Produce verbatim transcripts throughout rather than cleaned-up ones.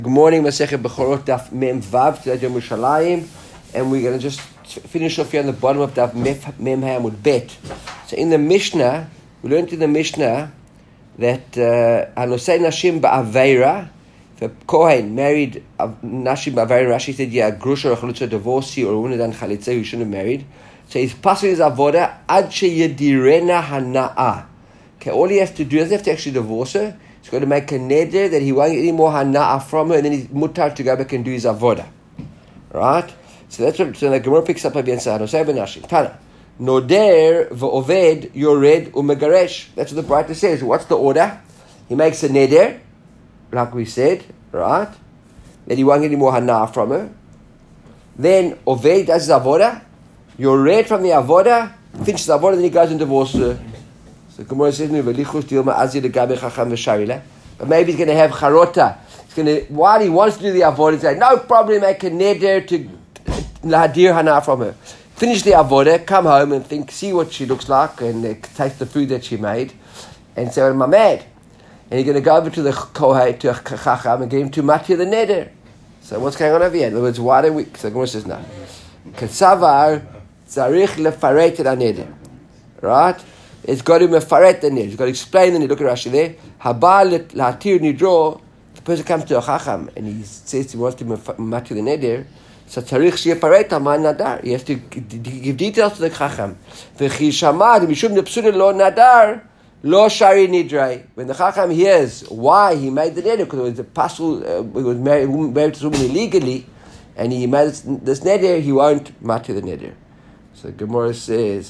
Good morning, Masechet Bechorot Daf Mem Vav, today Yom Yerushalayim, and we're going to just finish off here on the bottom of Daf Mem Hamud Bet. So in the Mishnah, we learned in the Mishnah that Hanosei Nashim Ba'aveira, if a Kohen married Nashim Ba'aveira, Rashi said, yeah, a grusha or a chalutza, divorcee or a woman and chalitza who shouldn't have married. So he's passing his avoda ad sheyedirena hana'ah. Okay, all he has to do, doesn't have to actually divorce her. He's going to make a neder that he won't get any more hana'ah from her, and then he's mutar to go back and do his avoda. Right? So that's what so the Gemara picks up against Hanosei Nashim. Tana. Noder v'oved yored u'megaresh. That's what the Braita says. What's the order? He makes a neder, like we said, right? That he won't get any more hana'ah from her. Then oved does his avoda. Yored from the avoda, finishes the avoda, then he goes and divorces her. So Gemara says, but maybe he's going to have charota. He's going to, while he wants to do the avodah, he's like, no problem, make a neder to lahadir hana from her. Finish the avodah, come home and think, see what she looks like, and uh, taste the food that she made, and say, well, am I mad? And you're going to go over to the kohen, to chacham, and get him to matir the neder. So what's going on over here? In other words, why do we? So Gemara says, no. Kasavar zarich lefaret el neder. Right? It's got to mefaret the neder. It's got to explain the neder. Look at Rashi there. Haba lahatir nidro. The person comes to a chacham and he says he wants to matir the neder. So tzarich sheyefaret haman nadar. He has to give details to the chacham. V'chi shamad mishum nepsuda lo nadar lo shari nidrei. When the chacham hears why he made the neder, because it was a pasul, uh, he was married, married to someone illegally, and he made this, this neder, he won't matir the neder. So Gemara says,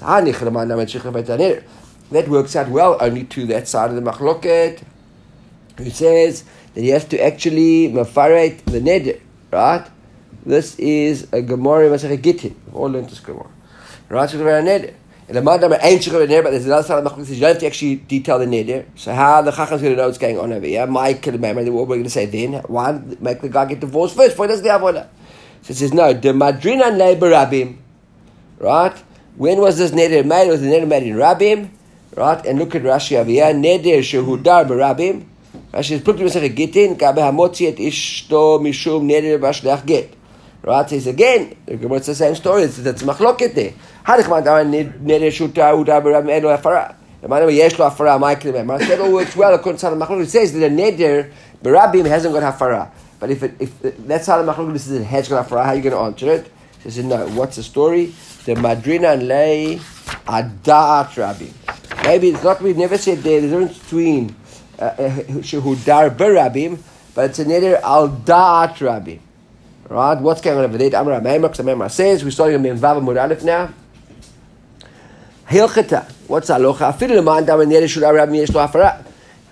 that works out well only to that side of the machloket, who says that he has to actually mafaret the neder, right? This is a Gemara Masechet Gittin. We've all learned this Gemara. Right? So about a neder. And the madam ain't sure about neder, but there's another side of the machloket that says you don't have to actually detail the neder. So how the chacham is going to know what's going on over here? Mike and what we're going to say then? Why make the guy get divorced first? Before he does the avodah? So it says no. The madrinan le barabim. Right? When was this neder made? It was the neder made in Rabim. Right? And look at Rashi over here. Neder shehudar barabim. Rashi is putting Masechet Gittin. Gabe hamotzi et ishto mishum neder b'shleach get. Right? Says again. It's the same story. It's that's machloket there. Hadich madar neder shehudar udar barabim elo hafara. The man over yesh lo hafara. Michael remember. That all works well according to the machloket. It says that a neder barabim hasn't got hafara. But if it, if that's how the machloket says it has got hafara, how are you going to answer it? He says no. What's the story? The madrina and lay adat rabbi. Maybe it's not. We've never said there. There's a difference between shehudar berabim, but it's a neder al da'at rabbi. Right? What's going on over there? Amar Meimer, because Meimer says we're starting on Vav Amud Aleph now. Hilcheta. What's halacha? Afilu leman damar neder shehudar rabbi yesh lo hafara.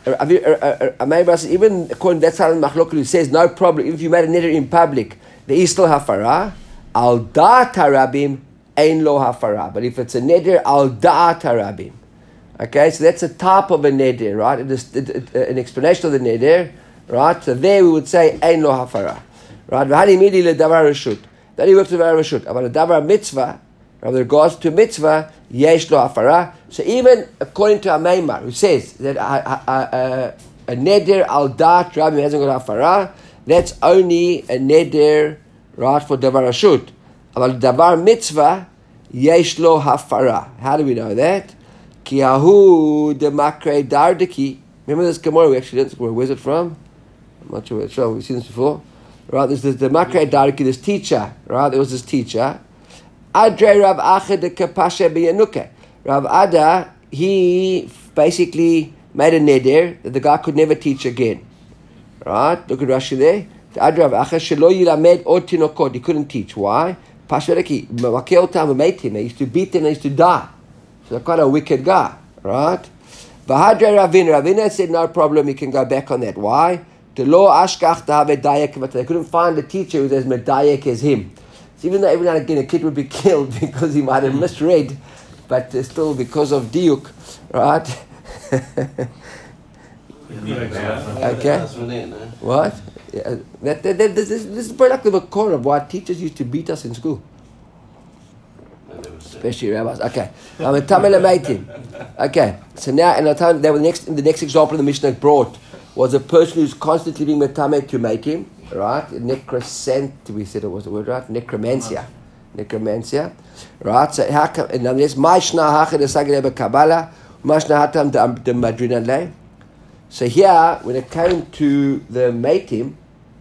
Meimer says even according to that side of the machlokes, who says no problem. Even if you made a neder in public, there is still hafara. Al da'at rabim. Ein lo hafara. But if it's a neder al da'at harabim, okay, so that's a type of a neder, right? It is it, it, an explanation of the neder, right? So there we would say ein lo hafara, right? V'hani midi le davar reshut. Then he works with davar reshut. But a davar mitzvah, with regards to mitzvah, yesh lo hafara. So even according to a Meimar, who says that a, a, a, a neder al da'at harabim hasn't got hafara, that's only a neder, right, for davar reshut. But davar mitzvah yesh lo hafara. How do we know that? Ki ahu de makre dardeki. Remember this Gemara? We actually did this Gemara. Where's it from? I'm not sure where it's from. We've seen this before. Right? This is the makre dardeki. This teacher. Right? There was this teacher. Adre Rav Acha de kapashe beyanuke. Rav Ada, he basically made a neder that the guy could never teach again. Right? Look at Rashi there. Adre Rav Acha shelo yilamed od tinokot. He couldn't teach. Why? Pashvereki, Makel Tam made him. They used to beat him, they used to die. So they're quite a wicked guy, right? Vahadre Ravina, Ravina said no problem, he can go back on that. Why? The law Ashkach Dave Dayak, but they couldn't find a teacher who was as Medayak as him. So even though every now and again a kid would be killed because he might have misread, but still because of Diuk, right? Okay. What? Yeah, that, that, that, this, this is product of a core of why teachers used to beat us in school. Especially rabbis. Okay. Okay. So now, and the time, they were the next, the next example the Mishnah brought was a person who's constantly being metame to make him. right? Necrocent, we said it was the word, right? Necromancia. Necromancia. Right? So how come, and there's Maishna Hachid Sagre Kabbalah, Maishna Hatam the Madrinan Lay. So here, when it came to the mating,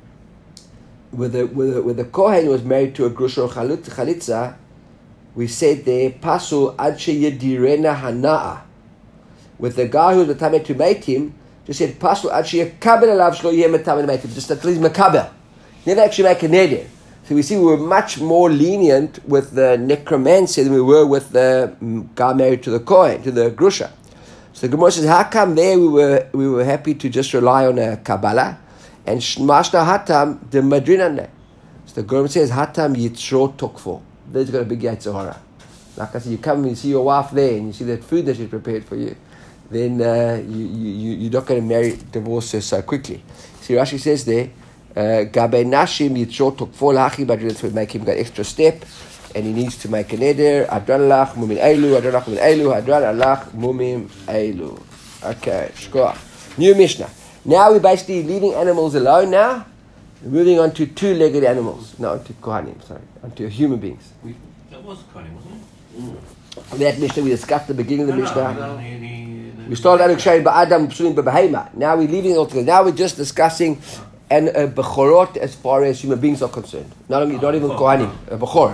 where the, where the, where the Kohen was married to a Grusha or Chalitza, we said there, Pasul Ad Sheyedirena Hana'a. With the guy who was the to mate him, just said, Pasul Ad Sheyekabel Alav Shlo Yeh Metamed mate him. Just at least Mekabel. Never actually make a neder. So we see we were much more lenient with the necromancy than we were with the guy married to the Kohen, to the Grusha. So the Gemara says, how come there we were we were happy to just rely on a Kabbalah, and Mashna Hatam the Madrinan? So the Gemara says, Hatam Yitzro Tokfo. There's got a big Yitzhahara. Like I said, you come and you see your wife there, and you see that food that she's prepared for you, then uh, you, you, you're not going to marry, divorce her so quickly. See, Rashi says there, Gabe Nashim Yitzro Tokfo Lachi Madrinan, would make him go extra step, and he needs to make a neder. Adran alach mumin eilu, adran alach mumin eilu, adran alach mumim eilu. Okay, shkoach. New Mishnah. Now we're basically leaving animals alone now. We're moving on to two-legged animals. No, onto kohanim, sorry. Onto human beings. We, that was kohanim, wasn't it? Mm. That Mishnah we discussed at the beginning of the No, Mishnah. no, no, no, no, no. We started out showing ba'adam psulim b'behema. Now we're leaving it all together. Now we're just discussing and uh, bechorot as far as human beings are concerned. Not only, not even kohanim, a bechor.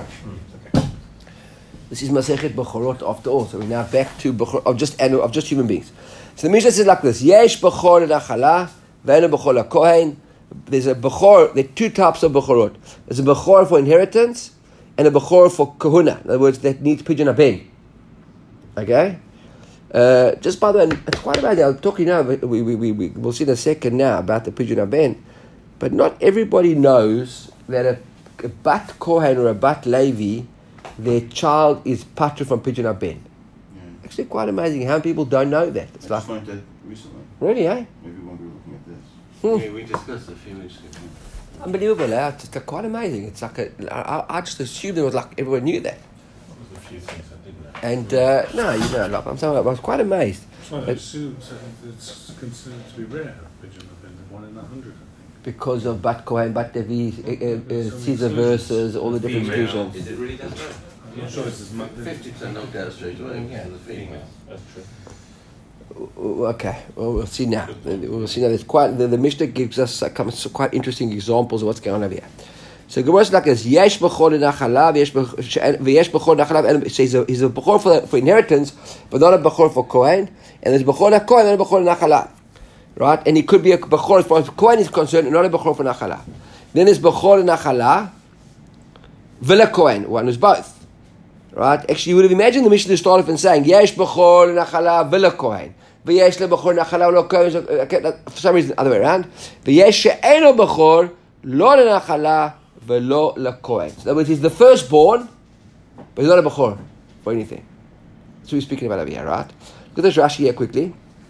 This is Masechet Bechorot after all. So we're now back to Bechor of just of just human beings. So the Mishnah says like this: Yesh Bechor Nachala, Ve'ena Bechor LaKohen. There's a Bechor. There are two types of Bechorot. There's a Bechor for inheritance and a Bechor for Kahuna. In other words, that needs Pidyon Haben. Okay. Uh, just by the way, it's quite amazing. I'm talking now. We we we we we'll see in a second now about the Pidyon Haben, but not everybody knows that a, a Bat Kohen or a Bat Levi, their child is patra from Pidyon Haben. Yeah. Actually, quite amazing how many people don't know that. It's I like just learned that recently. Really, eh? Maybe when we were looking at this. Hmm. Yeah, we discussed a few weeks ago. Unbelievable, eh? It's just, uh, quite amazing. It's like a, I, I just assumed it was like everyone knew that. There was a few things I didn't know. And uh, no, you know, like, I'm saying, I was quite amazed. Well, It- it's, it's considered to be rare, Pidyon Haben, one in a hundred, I think. because of Bat Kohen, Bat Levi, uh, uh, uh, So Caesar many verses, all the different Female. exclusions. Is it really that bad? I'm not sure this is much. Fifty percent knocked out straight away. Yeah, for the female. females. That's true. Okay, well, we'll see now. We'll see now. There's quite the, the Mishnah gives us uh, some quite interesting examples of what's going on over here. So Gemara is like this: Yesh b'chor nachalav, yesh b'chor nachalav. And so he's a he's a b'chor for for inheritance, but not a b'chor for kohen. And there's b'chor kohen and a b'chor nachalav, right? And he could be a b'chor as far as kohen is concerned, and not a b'chor for nachalav. Then there's b'chor nachalav, v'la kohen. One is both. Right? Actually, you would have imagined the Mishnah start off and saying, Yesh b'chor nachala v'la kohen. V'yesh le b'chor nachala v'la kohen. Okay, for some reason, the other way around. V'yesh she'eno b'chor lo nachala v'lo la kohen. So in other words, he's the firstborn, but he's not a b'chor for anything. That's what we're speaking about over here, right? Look at this Rashi here quickly.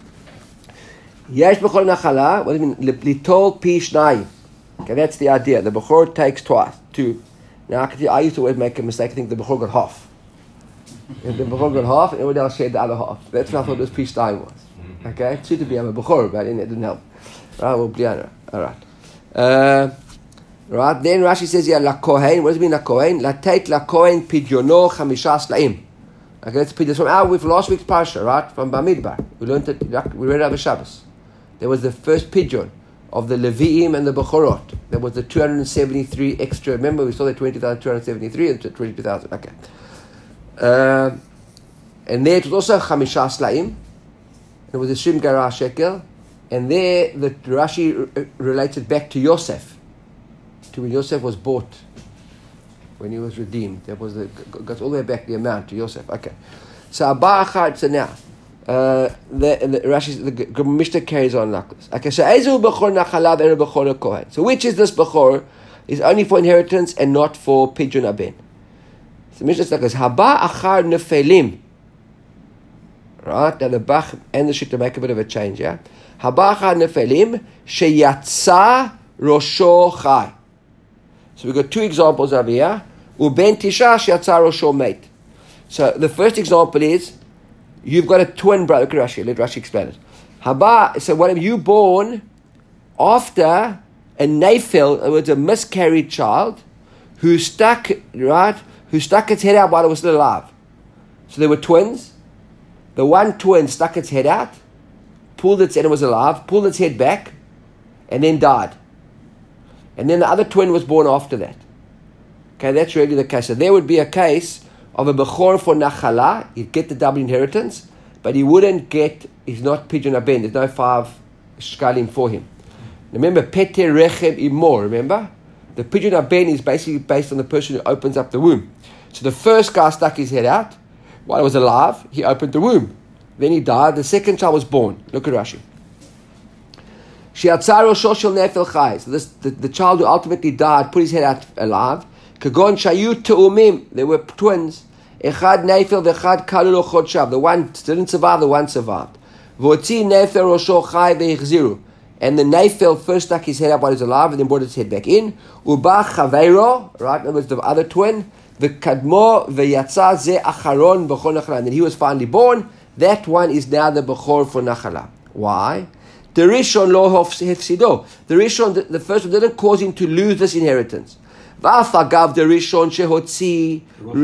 Yesh b'chor nachala, what does it mean? Litol pi shnayim. Okay, that's the idea. The b'chor takes twice, two. Now, I, can tell you, I used to always make a mistake. I think the b'chor got half. If the b'chor got half, and everyone else shared the other half. That's what I thought this Pi Shnayim was. Okay? It suited me, I'm a b'chor, but it didn't help. Right, well, bliana. Alright. Uh, right, then Rashi says here, la kohen. What does it mean, la kohen? La tait la kohen pidyono chamisha slaim. Okay, let's put this from our, with last week's parsha, right? From Bamidbar. We learned it, we read it over Shabbos. There was the first pidyon of the Levi'im and the Bechorot. There was the two hundred seventy-three extra. Remember, we saw the twenty thousand two hundred seventy-three and twenty-two thousand. Okay. Uh, and there it was also Chamisha Slaim. It was a Shim Garah Shekel. And there the Rashi r- related back to Yosef. To when Yosef was bought. When he was redeemed. That was the, got all the way back the amount to Yosef. Okay. So Abba Achad, so now. Uh, the, the Rashi, the, the Mishnah carries on like this. Okay, so Ezu b'chor nachalav and b'chor kohen. So which is this b'chor? Is only for inheritance and not for pidyon haben. So Mishnah is like this. Haba achar nefelim. Right, now the Bach and the Shita make a bit of a change. Yeah, Haba achar nefelim sheyatsa rosho chai. So we've got two examples over here. Uben tisha sheyatsa rosho mate. So the first example is. You've got a twin brother. Look at Rashi. Let Rashi explain it. Haba. So when you born after a nafil, it was a miscarried child, who stuck, right, who stuck its head out while it was still alive. So there were twins. The one twin stuck its head out, pulled its head, and was alive, pulled its head back, and then died. And then the other twin was born after that. Okay, that's really the case. So there would be a case of a bechor for nachala. He'd get the double inheritance, but he wouldn't get, he's not pidyon aben. There's no five shkalim for him. Remember, peter rechem imor, remember? The pidyon aben is basically based on the person who opens up the womb. So the first guy stuck his head out. While he was alive, he opened the womb. Then he died. The second child was born. Look at Rashi. So this, the, the child who ultimately died put his head out alive. Kagon shayu te'umim. There were twins. Echad nefel v'echad kalul chodshav. The one didn't survive, the one survived. V'otzi nefel rosho chai ve'echziru. And the nefel first stuck his head up while he was alive and then brought his head back in. Uba chaveiro, right, in other words, the other twin. V'kadmo v'yatza ze acharon b'chol nachala. And then he was finally born. That one is now the bechor for nachala. Why? The Rishon lo hefsido. The Rishon, the, the first one, didn't cause him to lose this inheritance. V'afagav the Rishon shehotzi,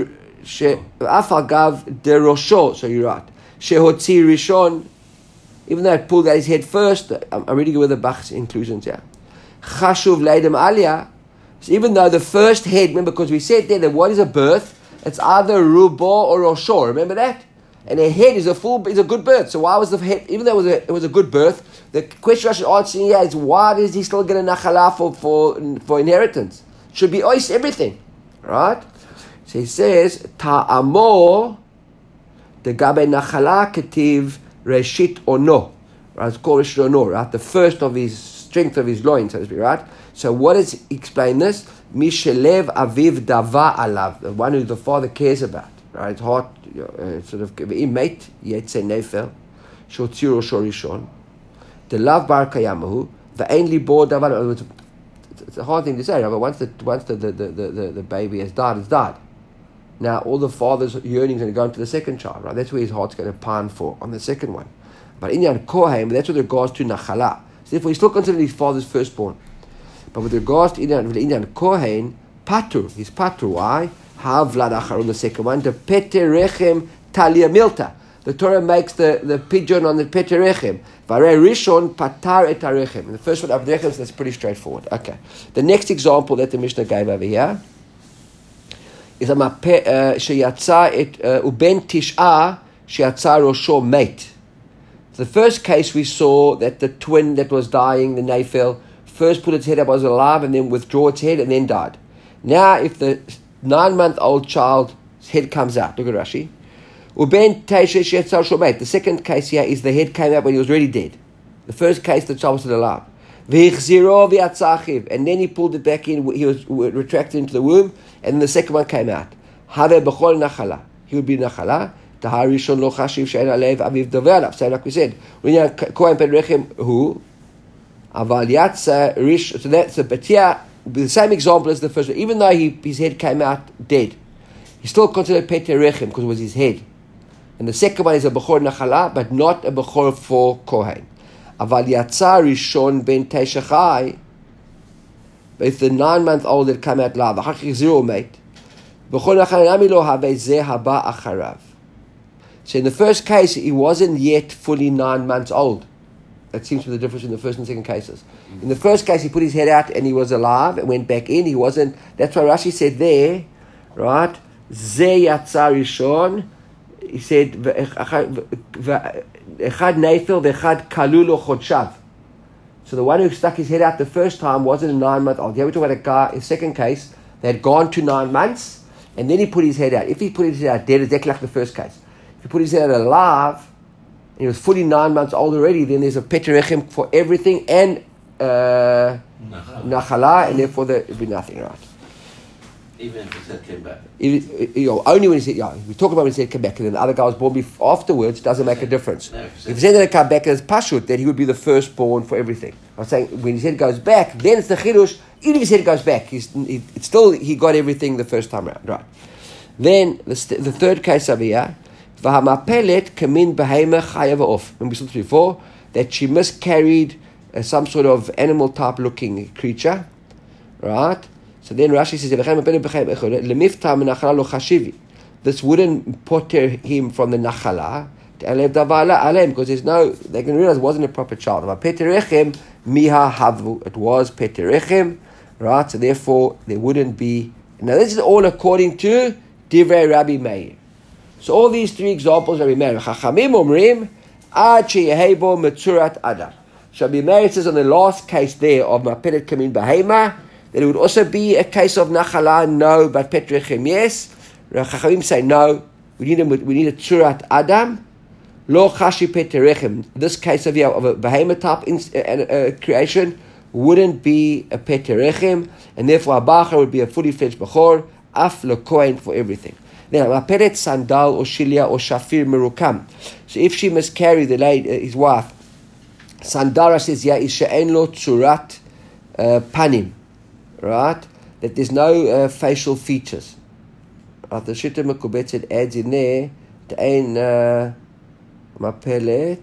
v'afagav the Rosho. So you're right. Shehotzi Rishon. Even though it pulled out his head first, I'm, I'm reading with the Bach's inclusions here. Chashuv leidem aliyah. So even though the first head, remember, because we said there that what is a birth? It's either rubo or rosho. Remember that? And a head is a full is a good birth. So why was the head? Even though it was a, it was a good birth, the question I should answer here is why does he still get a nachala for for, for inheritance? It should be ois everything, right? So he says ta'amo the gabe nachala ketiv reshit ono, right? It's called reshit ono, right? The first of his strength of his loins, so to speak, right? So what does explain this? Mishelev aviv dava alav, the one who the father cares about. Right, it's hard, uh, sort of, mate, yetze nefel, shotziro shorishon, the love bar kayamahu, the ainly board davar. It's a hard thing to say, right? But once the once the the, the, the, the baby has died, it's died. Now all the father's yearnings are going to the second child, right? That's where his heart's going to pine for on the second one. But in Yan Kohen, that's with regards to nachala. So therefore, he's still considered his father's firstborn. But with regards to Inyan, with Inyan Kohen, patur, he's patur. Why? Havlad Acharon, the second one, the Peter Rechem Talia Milta. The Torah makes the, the pigeon on the Peter Rechem. Varei Rishon Patar et Arechem. And the first one, Abdechem, so that's pretty straightforward. Okay. The next example that the Mishnah gave over here is a Sheyatza et Uben Tish'a Sheyatza Rosho Mate. The first case we saw that the twin that was dying, the Nafel, first put its head up, was alive, and then withdraw its head, and then died. Now, if the nine-month-old child's head comes out. Look at Rashi. The second case here is the head came out when he was already dead. The first case, the child was still alive. And then he pulled it back in. He was retracted into the womb, and then the second one came out. He would be nachala. So like we said, so that's a betia. The same example as the first one. Even though he, his head came out dead, he's still considered Peter Rechem because it was his head. And the second one is a Bechor Nachala, but not a Bechor for Kohen. Aval Yatza Rishon Ben Teishachai, but if the nine-month-old that came out live, Achach zero mate, Bechor Nachala Nami Lo Have Zeh Haba Acharav. So in the first case, he wasn't yet fully nine months old. That seems to be the difference in the first and second cases. In the first case, he put his head out and he was alive and went back in. He wasn't. That's why Rashi said there, right? Ze yatsa rishon. He said echad nefel v'echad kalul chodshav. So the one who stuck his head out the first time wasn't a nine month old. Here we talk about a guy. In the second case, they had gone to nine months and then he put his head out. If he put his head out dead, it's exactly like the first case. If he put his head out alive, he was fully nine months old already, then there's a Peter Rechem for everything and uh, Nachala, and therefore there would be nothing, right? Even if his head came back? If, you know, only when he said, yeah, we talk about when his head came back, and then the other guy was born before, afterwards, doesn't make a difference. No, if his head didn't come back as Pashut, then he would be the firstborn for everything. I'm saying when his head goes back, then it's the Chidush, even if his head goes back, he's, he, it's still, he got everything the first time around, right? Then the, the third case over here, V'hamapelet kamin behema chayav off. Remember we saw this before that she miscarried uh, some sort of animal type looking creature, right? So then Rashi says, this wouldn't potter him from the nachala, because there's no, they can realize it wasn't a proper child. It was peterechem, right? So therefore, there wouldn't be. Now this is all according to Divrei Rabbi Meir. So all these three examples are Rabbi Meir. Chachamim omrim ad sheyehebo metzurat adam. So Rabbi Meir says on the last case there of mapelet kamin behema that it would also be a case of nachala, no, but peterechem yes. Chachamim say no. We need a we need a tzurat adam. Lo chashi peterechem. This case of, yeah, of a behemoth type in, uh, uh, creation wouldn't be a peterechem, and therefore a bachar would be a fully fledged bachor, af lekohen for everything. Then a peret sandal or shilia or shafir merukam. So if she must carry the lady, uh, his wife, Sandara says, yeah, is she'en lo tzurat panim, right? That there's no uh, facial features. Right? The Shita Mekubetzet adds in there, ta'en uh, mapelet,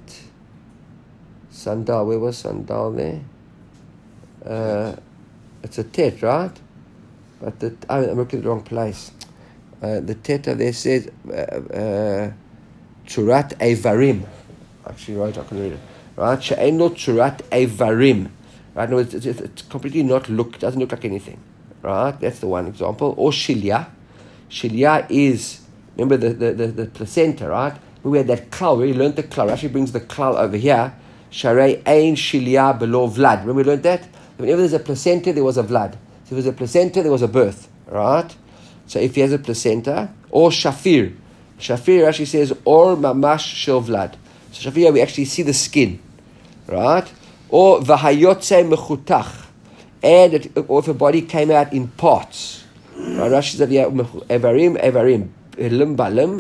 sandal, where was sandal there? Uh, it's a tet, right? But the, I'm looking at the wrong place. Uh, the teta there says Churat uh, uh, Evarim. Actually, right, I can read it. Right, She'en lo Churat Evarim. Right, no, it's, it's, it's completely not look. Doesn't look like anything. Right, that's the one example. Or Shilia. Shilia is, remember the, the, the, the placenta, right? We had that klal. We learned the klal. Actually brings the klal over here. Sharei ein Shilia below vlad. Remember we learned that. Whenever there's a placenta, there was a vlad. So if there's a placenta, there was a birth. Right. So if he has a placenta, or shafir. Shafir actually says, or mamash shel vlad. So shafir, we actually see the skin. Right? Or v'hayotze mechutach. And it, or if a body came out in parts. Right? Rashi says, yeah, evarim, evarim. Lim balim.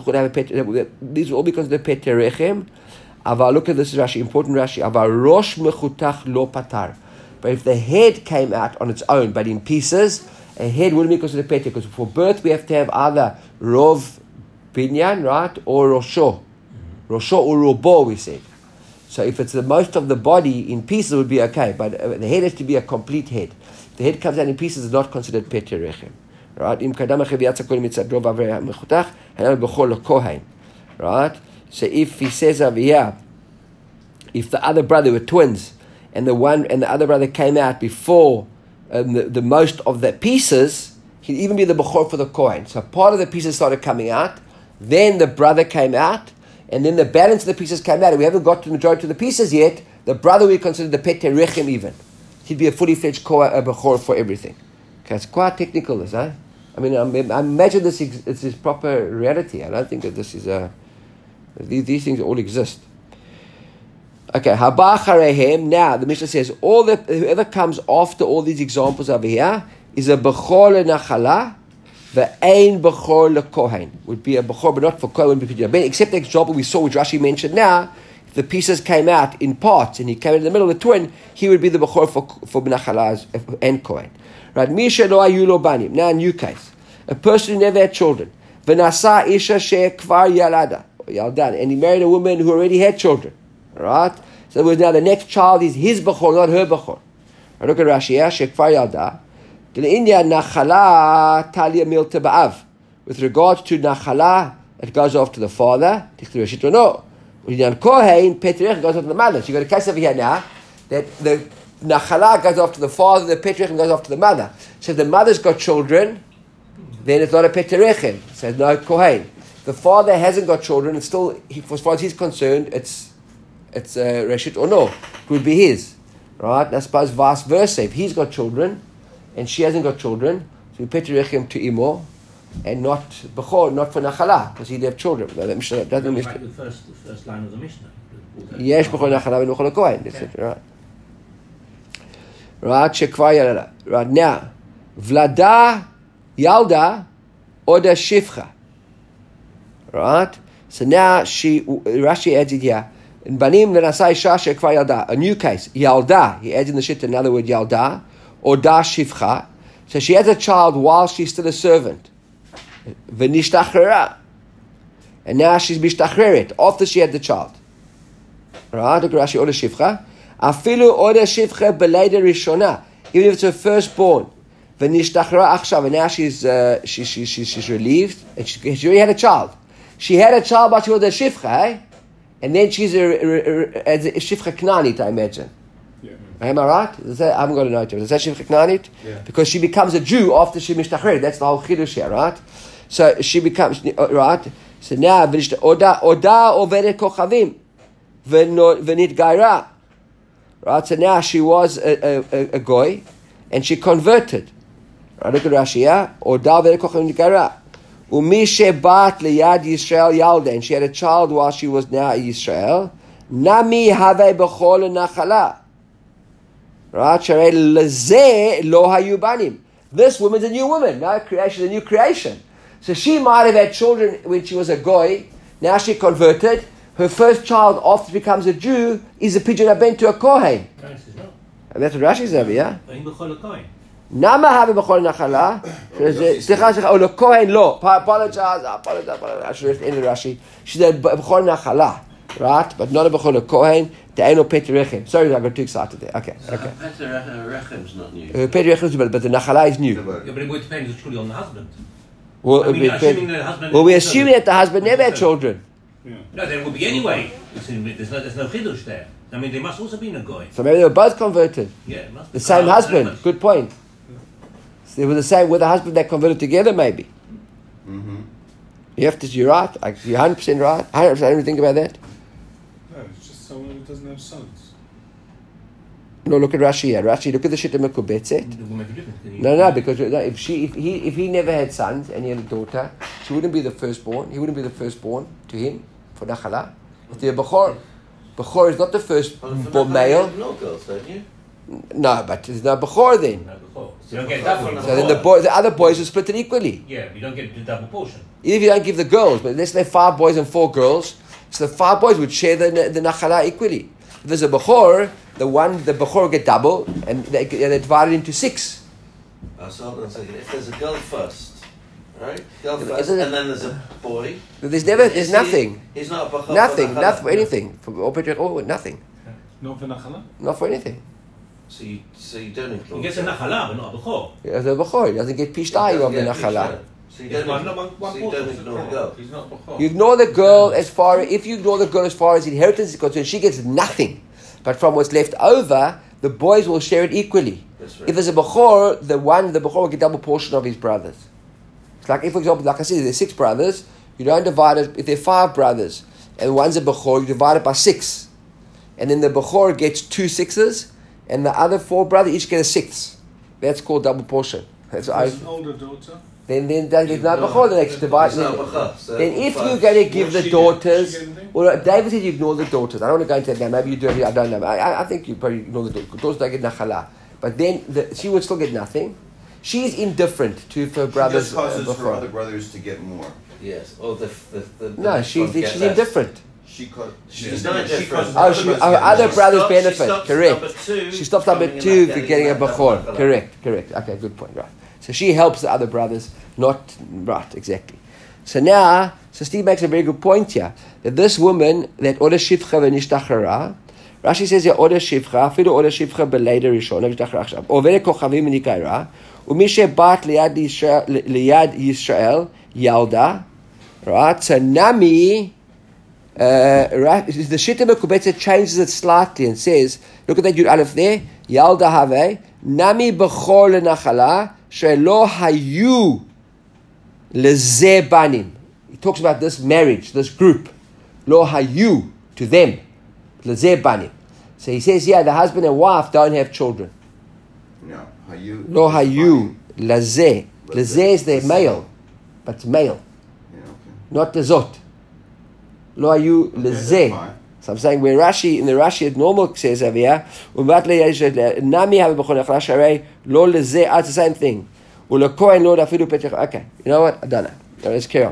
These will all be considered peterechem. Aval, look at this Rashi, important Rashi. Aval rosh mechutach lo patar. But if the head came out on its own, but in pieces, a head wouldn't be considered peter, because for birth we have to have either rov binyan, right, or rosho. Rosho or robo, we said. So if it's the most of the body in pieces, it would be okay, but the head has to be a complete head. If the head comes out in pieces, it's not considered peterechem. Right? Right? So if he says over here, if the other brother were twins, and the one and the other brother came out before Um, the, the most of the pieces, he'd even be the bechor for the kohen. So part of the pieces started coming out, then the brother came out, and then the balance of the pieces came out, and we haven't got to the majority of the pieces yet. The brother we consider the peterechem even. He'd be a fully fledged kohen, a bechor for everything. Okay, it's quite technical, this, eh? I mean, I, I imagine this is, this is proper reality. I don't think that this is a... These, these things all exist. Okay, haba charehem. Now the Mishnah says all the whoever comes after all these examples over here is a bechor lenachala, the ein bechor lekohen would be a bechor, but not for kohen. Except the example we saw, which Rashi mentioned now, if the pieces came out in parts and he came in the middle of the twin, he would be the bechor for for benachala and kohen. Right? Misha lo ayu lo banim. Now a new case, a person who never had children, v'nasa isha she'kvar yalada yaldan, and he married a woman who already had children. Right? So now the next child is his bechor, not her bechor. Look at Rashi. Shekfar yalda. India nachala talia milta ba'av. With regard to nachala, it goes off to the father. No. Inyan kohen peterech goes off to the mother. So you got a case over here now that the nachala goes off to the father, the peterech goes off to the mother. So if the mother's got children, then it's not a peterechem. So it's no kohen. The father hasn't got children, and still, as far as he's concerned, it's it's uh, reshit or no, it would be his, right? I suppose vice versa. If he's got children and she hasn't got children, so we peterechem to imo, and not bechor, not for nachala, because he'd have children. No, that Mishnah doesn't. Like the first, the first line of the Mishnah. Yesh bechor nachala v'nochol kohen. That's it, right? Right, shekvar yalada. Right now, vlada yalda oda shifcha. Right. So now she Rashi adds it here. In Banim Lenasai Shasha Kvar Yalda, a new case, Yalda, he adds in the shit another word, Yalda, or Da Shivcha. So she has a child while she's still a servant. V'nishtachrera. And now she's mishtachreret, after she had the child. Right, look at Rashi, or Shivcha. אפילו עוד השפחה בלידה ראשונה, even if it's her firstborn, ונשתחררה עכשיו, and now she's, uh, she, she, she, she's relieved, and she, she already had a child. She had a child, but she was a shifcha, eh? And then she's a, a, a, a, a shifcha knanit, I imagine. Yeah. Am I right? Is that, I haven't got a note. Is that shifcha knanit? Yeah. Because she becomes a Jew after she mishtachred. That's the whole chidush here, right? So she becomes, right? So now, oda oda overet kochavim, v'nitgaira. Right? So now she was a, a, a goy, and she converted. Right? Look at Rashi, yeah? Oda overet kochavim nitgaira. Umi shebat liyad Yisrael yalda, and she had a child while she was now in Yisrael. Nami have b'chol nachala. Right? Sharei lezeh lo hayu banim. This woman's a new woman. Now creation, a new creation. So she might have had children when she was a goy. Now she converted. Her first child after she becomes a Jew is a pidyon aben to a kohen. And that's what Rashi's over, yeah? Nama have b'chol nachala. Slicha slicha. Oh, lo kohen lo. Apologize. Apologize. I should have ended Rashi. She said b'chol nachala, right? But not a b'chol kohen. There ain't no Peter Rechem. Sorry, I got too excited there. Okay, So okay. Peter Rechem's not new. Uh, Peter Rechem is but, but the nachala is new. Yeah, but Yeah, but it would depend truly on the husband. Well, I mean, it- assuming that the husband... well, we're assuming that the husband never had children. Yeah. No, there would be anyway. It's in- There's no, there's no chidush there. I mean, they must also be a goy. So maybe they were both converted. Yeah, it must The be. same Ah, husband. much. Good point. So they were the same with the husband that converted together, maybe. mm-hmm. You have to, you're right. Like, you're one hundred percent right. one hundred percent I didn't think about that. No, it's just someone who doesn't have sons. No, look at Rashi here. Rashi, look at the Shita Mekubetzet. It would make a difference. Can you- No, no, because no, if she, if he, if he never had sons and he had a daughter, she wouldn't be the firstborn. He wouldn't be the firstborn to him for Nachala. If the Bechor, Bechor is not the Well, firstborn for Nachala, male. you have no girls, don't you? No, but there's no Bechor then. No, before. So you don't get double. So then the boy, the other boys are split it equally. Yeah, you don't get the double portion. Even if you don't give the girls, but let's say five boys and four girls, so the five boys would share the the Nachala equally. If there's a Bechor, the one, the Bechor will get double, and they, they're divided into six. Uh, so hold on a second. If there's a girl first, right? Girl Isn't first, it- and then there's a boy. There's never, Is there's he- nothing. He's not a bachar. Nothing, for nothing for Nachala. anything. For or Peter or nothing. Not for Nachala? Not for anything. So you, so you don't include. He gets a nachala, but not a bechor. Yeah, the Bechor, he doesn't get Pishtayu of the Nachala. So you Yes, don't, one- include- one- one so you portion don't is a ignore the problem. girl. He's not Bechor. You ignore the girl as far, if you ignore the girl as far as inheritance is concerned, she gets nothing. But from what's left over, the boys will share it equally. That's right. If there's a Bechor, the one, the Bechor will get double portion of his brothers. It's like, if, for example, like I said, there's six brothers, you don't divide it, if there are five brothers, and one's a Bechor, you divide it by six. And then the Bechor gets two sixes, and the other four brothers each get a sixth. That's called double portion. That's I, There's an older daughter. then then there's no No, Bechor, then it's divided. It's not bachar. So Then if five. you're going to give What the she get? daughters, She get anything? well, David said you ignore the daughters. I don't want to go into that now. Maybe you do. I don't know. I, I- I think you probably ignore the daughters. Daughters don't get nachala, but then the, she would still get nothing. She's indifferent to her She brothers. just causes uh, her Bechor. other brothers to get more. Yes. Or the the the. the No, next she's one get she's less. indifferent. She causes. She's Yeah, not she different. causes Oh, she, brothers oh, get other more. brothers Stops- she benefit. stops Correct. number two She stops coming number and two not for getting getting a that double bechor. nachala. Correct, correct. Okay, good point. Right. So she helps the other brothers. Not right, exactly. So now, so Steve makes a very good point here that this woman that order shivcha v'nishtachara. Rashi says here order shivcha, afilu order shivcha b'leider rishon v'nishtachara achshav. Overet kochavim v'nikayra. Umi shebat liyad Yisrael, liyad Yisrael yalda. Right. So nami. Uh, right, the Shita Mekubetzet changes it slightly and says, look at that Yud Aleph there, Yalda Have, Nami Bechor Lenachala, Shelo Hayu Leze Banim. He talks about this marriage, this group, Lo Hayu, to them, Leze Banim. So he says, yeah, the husband and wife don't have children. No, hayu. Lo is Hayu, fine. Leze. Leze is the Leze. male, but it's male, Yeah, okay. not the Zot. Lo Hayu Okay, Leze. that's fine. So I'm saying where Rashi, in the Rashi, it normal says over here, Nami have b'chol nechla sharei lo leze. It's the same thing. Ulekohen lo dafidu petach. Okay, you know what? I don't know. So let's carry on.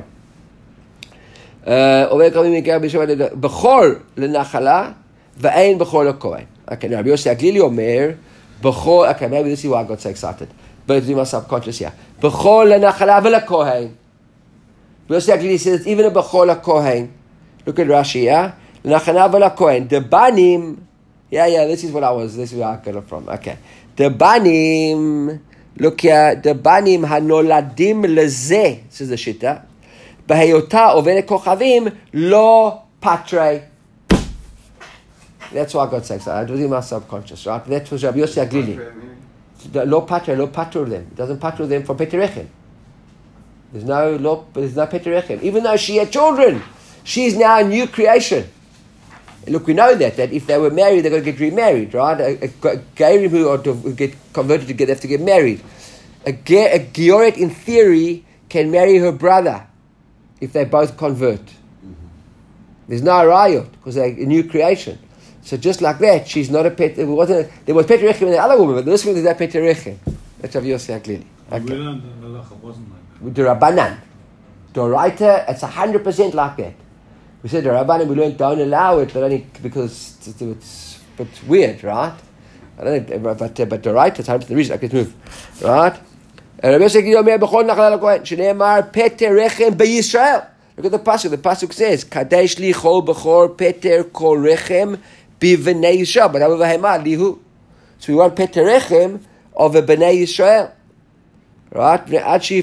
Over coming again, b'chol lenachala v'ain b'chol lekohen. Okay, now Rabbi Yossi Aglili Omer b'chol. Okay, maybe this is why I got so excited. But it's in my subconscious here. B'chol lenachala v'lekohen. Rabbi Yossi Aglili says it's even a b'chol lekohen. Look at Rashi, yeah. L'nachana v'lakohen. The banim, Yeah, yeah, this is what I was, this is where I got it from. Okay. The banim, look here, the banim hanoladim leze, this is the shita. Bahayota ovene kochavim lo patre. That's why I got sex. I was in my subconscious, right? That was Rabbi Yossi Aglili. The lo patre, lo patre them. It doesn't patre them from Peterechem. There's no lo, there's no Peterechem. Even though she had children, she's now a new creation. Look, we know that, that if they were married, they're going to get remarried, right? A, a, a Geirim who are to get converted to get, have to get married. A, ge, a Gioret, in theory, can marry her brother if they both convert. Mm-hmm. There's no Arayot, because they're a new creation. So just like that, she's not a pet. It wasn't. There was Peterechem in the other woman, but this one is not Peterechem. That's Rabbi Yossi Aglili. Okay. We learned that the halacha wasn't like that. With the Rabbanan, the writer, it's a hundred percent like that. We said the Rabbanan, we learned don't allow it, but only because it's, it's, it's weird, right? I don't know, but uh, but the writer, it's one hundred percent the reason. Okay, let's move, right? Rabbi Yossi Aglili omer b'chol nachal hakohen shneimar Peterechem b'Yisrael. Look at the pasuk. The pasuk says, "Kadesh li chol b'chor Peter kol rechem." But so we want Peterechem of a Bnei Yisrael. Right? Misha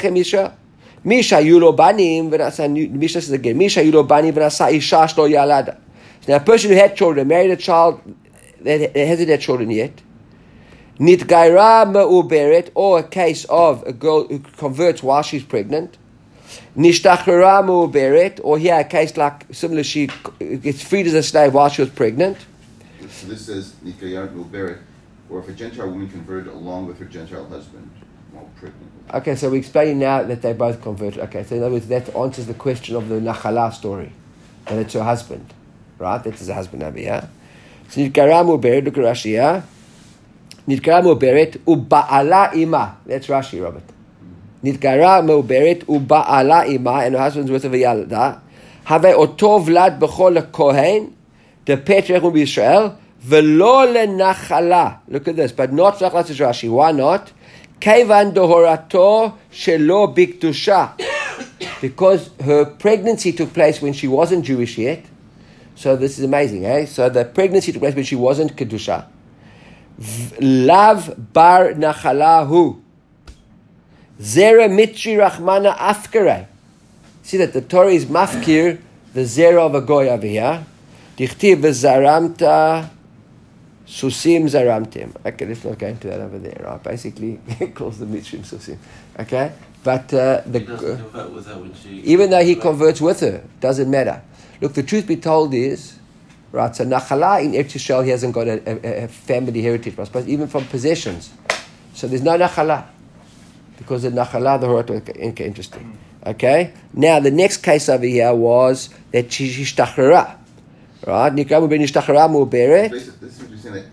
yulo banim v'nasa, Misha says again, Misha yulo banim v'nasa isha shlo yalada. Now a person who had children, married a child that hasn't had children yet, nitgaira me'uberet, or a case of a girl who converts while she's pregnant, nishtachrara me'uberet, or here a case like similar, she gets freed as a slave while she was pregnant. So this says nitgaira me'uberet, or if a Gentile woman converted along with her Gentile husband while pregnant. Okay, so we're explaining now that they both converted. Okay, so in other words, that answers the question of the Nachala story, that it's her husband, right? That's his husband over here. So nitgaira me'uberet, look at Rashi here. Nitgaira me'uberet u'ba'ala ima. That's Rashi, Robert. Nitgaira me'uberet u'ba'ala ima, and her husband's with a v'yalda. Have oto vlad b'chol kohen, the Peterechem b'Yisrael, v'lo le'nachala. Look at this, but not Nachala says Rashi. Why not? Kevan dohorato shelo bikdusha. Because her pregnancy took place when she wasn't Jewish yet. So this is amazing, eh? So the pregnancy took place when she wasn't kedusha. Lav bar nachalahu. Zera mitri rachmana afkare. See that the Torah is mafkir, the zera of a goy over here. Dichtiv v'zaramta susim zaramtim. Okay, let's not go into that over there, right? Basically, it calls the mitrim susim. Okay? But uh, the, he doesn't convert with her when she... even though he converts with her, doesn't matter. Look, the truth be told is, right, so Nachala in Eretz Yisrael, he hasn't got a, a, a family heritage, I suppose, even from possessions. So there's no Nachala. Because the Nachala, the Horot, okay, interesting. Okay? Now, the next case over here was that she ishtachrara. Right? Nikamu ben ishtachrara mu'beret. This is what you're saying, that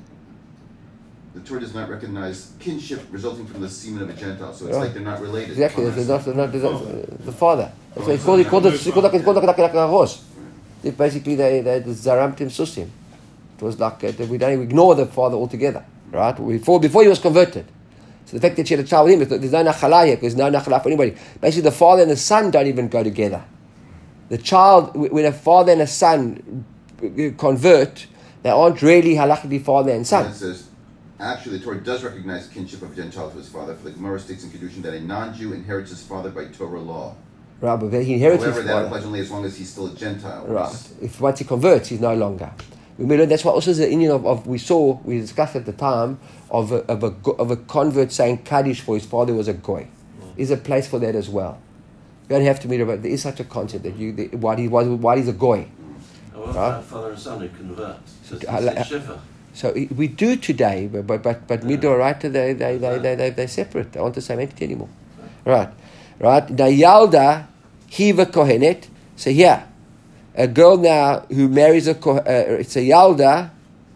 the Torah does not recognize kinship resulting from the semen of a Gentile, so it's Right. like they're not related. Exactly, they're not, they're not, they're not, the father. That's why it's called, it's called, it's called, it's called, it's called, it's They basically, they, they, the Zaramtim Susim. It was like, uh, we don't ignore the father altogether, right? Before, before he was converted. So the fact that she had a child with him, there's no Nachala here, because there's no Nachala for anybody. Basically, the father and the son don't even go together. The child, when a father and a son convert, they aren't really halachically father and son. And it says, actually, the Torah does recognize kinship of a Gentile to his father, for the Gemara states in Kedushin that a non-Jew inherits his father by Torah law. Right, but he inherits However, his that father. applies only as long as he's still a Gentile. Right. If once he converts, he's no longer. We learn that's what also is the Indian of, of we saw we discussed at the time of a, of a of a convert saying Kaddish for his father was a goy. Is a place for that as well. You don't have to meet about. There is such a concept that you the, why he was why he's a goy. However, Right. father and son who convert. So it's, Uh, it's shiva. So it- we do today, but but but, but Yeah. Midoraita they they they they they they separate. They aren't the same entity anymore. Right, right. Now Yalda Hiva Kohenet. So here, a girl now who marries a ko- uh, it's a Yalda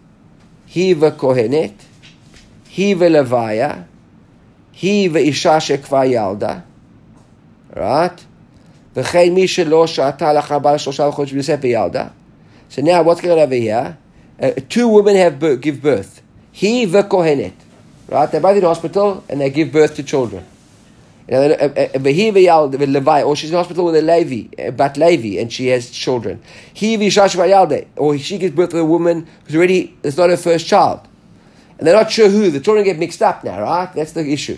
Hiva Kohenet, Hiva Levaya, Hiva Isha Shekva Yalda. Right. V'chein mi shelo sha'ata lachar ba'al shlosha v'chodesh b'yosef b'Yalda. So now what's going on over here? Uh, two women have birth, give birth. He v'kohenet. Right? They're both in hospital and they give birth to children. You know, or she's in hospital with a Levi, Bat Levi, and she has children. Or she gives birth to a woman who's already, it's not her first child. And they're not sure who. The children get mixed up now, right? That's the issue.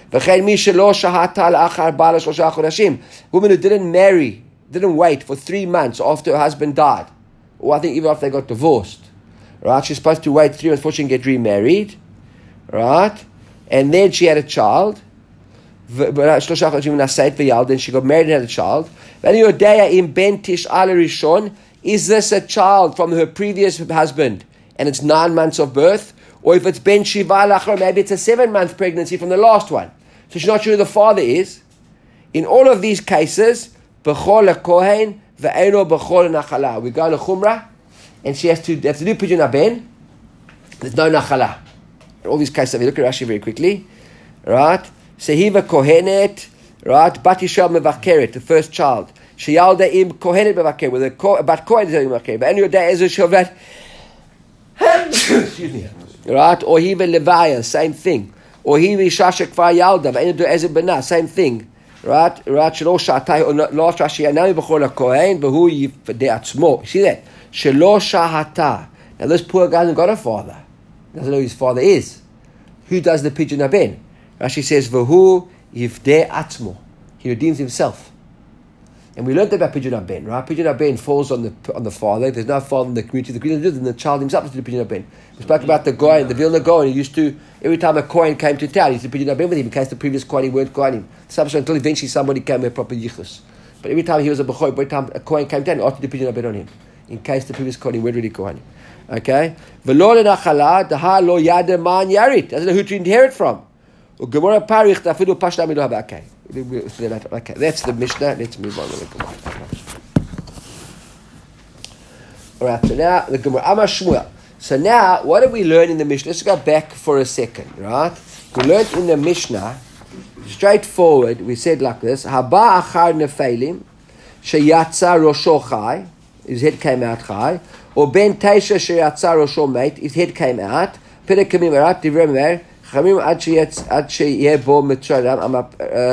Woman who didn't marry, didn't wait for three months after her husband died. Or I think even after they got divorced. Right? She's supposed to wait three months before she can get remarried. Right? And then she had a child. Then she got married and had a child. Is this a child from her previous husband and it's nine months of birth? Or if it's ben shiva lachar, maybe it's a seven-month pregnancy from the last one. So she's not sure who the father is. In all of these cases, b'chol kohen ve'eno b'chol nachala. We go to Chumrah, and she has to, they have to do pidyon haben. There's no nachala. In all these cases, we look at Rashi very quickly. Right? Sehiva kohenet, right? Bat Yishal mevakeret, the first child. Sheyalda im kohenet mevakeret, with a bat kohenet mevakeret. But any day, Ezra Shovat, excuse me. Right? Or he levaya, same thing. Or he shasha kvar yalda, but any do Ezra benah, same thing. Right? Right? Shelo shatai, or last Rashi, anami b'chol kohen, v'hu yifdei atzmo. See that? Shelo shahata. Now this poor guy hasn't got a father. Doesn't know who his father is. Who does the pidyon haben? Rashi says, "V'hu yivdei atzmo." He redeems himself. And we learned about pidyon haben, right? Pidyon haben falls on the on the father. If there's no father in the community, the community then the child himself has to do pidyon haben. We spoke about the guy, the Vilna Gaon. He used to, every time a Kohen came to town, he used to pidyon haben with him in case the previous Kohen weren't Kohenim. Until eventually somebody came with proper yichus. But every time he was a bechor, every time a Kohen came down, he ought to do pidyon haben on him, in case the previous Kohen weren't really Kohenim. Okay? V'lo lenachala, daha lo yada man yarit. Doesn't know who to inherit from. Okay, okay, that's the Mishnah. Let's move on to the Gemara. All right, so now the Gemara Amar Shmuel. So now, what did we learn in the Mishnah? Let's go back for a second, right? We learned in the Mishnah, straightforward. We said like this: Haba achar nefelim sheyatza rosho chai, his head came out chai, or ben teisha sheyatza rosho meit, his head came out. Perekamim arat divrei mer. Chamim ad sheyeh bo mitzradam ama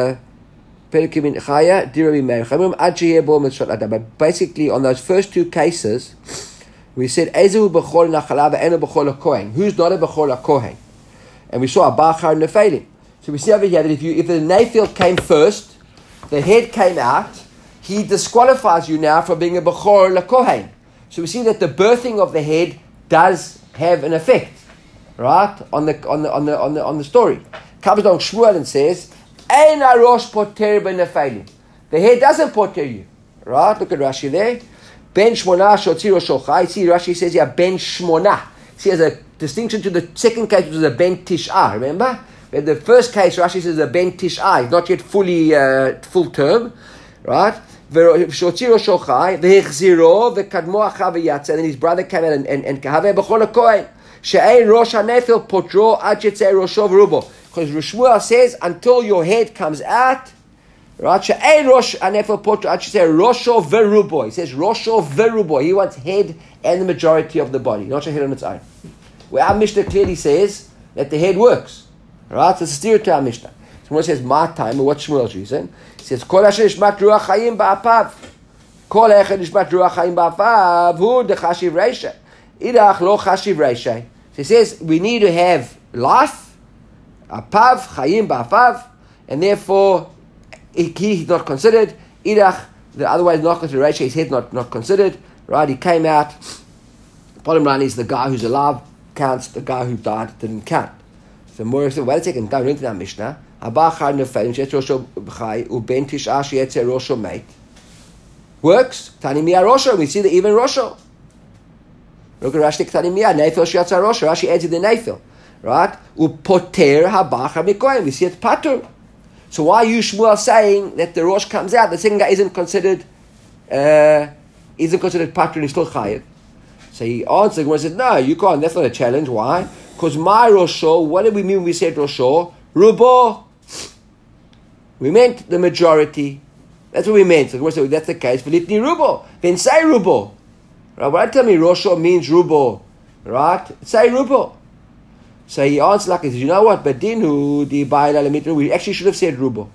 perikimin chaya dirabi meir. Chamim ad sheyeh bo mitzradam. But basically, on those first two cases, we said ezehu b'chol nachala ve'enu b'chol kohen. Who's not a b'chol kohen? And we saw a bachar nefelim. So we see over here that if you if the nefil came first, the head came out, he disqualifies you now from being a b'chol kohen. So we see that the birthing of the head does have an effect. Right on the on the on the on the on the story, comes down Shmuel and says, "Ein arosh poter ben nefelim." The head doesn't poter you. Right? Look at Rashi there. Ben shmona shotzi rosho chai. See, Rashi says here ben shmona. See, as a distinction to the second case, which was a ben tish'ah. Remember, in the first case, Rashi says a ben tish'ah, not yet fully uh, full term. Right? Shotzi rosho chai v'hechziro v'kadmo achav v'yatza. And then his brother came out and and and kahave b'chol kohen. She'ein rosh hanefil potro ad shetzei rosho v'rubo. Because Shmuel says until your head comes out, right? She'ein rosh hanefil potro ad shetzei rosho v'rubo. He says rosho v'rubo. He wants head and the majority of the body, not your head on its own. Where our Mishnah clearly says that the head works, right? So it's a steer to our Mishnah. So when it says my time, or what's Shmuel's reason? He says kol asher nishmat ruach chayim ba'apav. Kol echad nishmat ruach chayim ba'apav hu dechashiv reisha. Idach lo chashiv reisha. So he says we need to have life, apav, chayim ba'apav, and therefore he, he's not considered. Idach, the otherwise not considered. Reisha, his head not, not considered. Right? He came out. The bottom line is the guy who's alive counts. The guy who died didn't count. So more said, wait a second. Go into that Mishnah. Abachar nefelim she'etz rosho b'chai uben tish'ah she'etz rosho meit. Works. Tani miya rosho. We see that even rosho. Look at Rashi Ktanimiyah, Neifel Shiatza Rosh. Rashi adds the Neifel, right? Upoter habachar mikoyim. We see it patur. So why are you Shmuel saying that the Rosh comes out? The second guy isn't considered, uh, isn't considered patur and he's still chayiv. So he answered and said, no, you can't. That's not a challenge. Why? Because my Rosho. What did we mean when we said Rosho? Rubo. We meant the majority. That's what we meant. So if that's the case, Filipni Rubo. Then say Rubo. Right? Why tell me Rosho means Rubo? Right? Say Rubo. So he answered like this. You know what? Badinu di ba'ila lemitra. We actually should have said Rubo.